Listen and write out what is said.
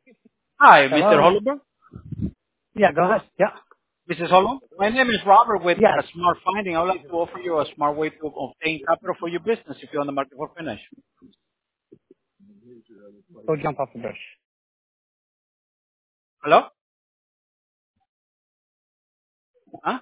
Hi, Mr. Hello? Hollenberg. Yeah, go ahead. Yeah. Mrs. Hollenberg. My name is Robert with Yes. Smart Finding. I would like to offer you a smart way to obtain capital for your business if you're on the market for finish. Go jump off the bridge. Hello? Huh?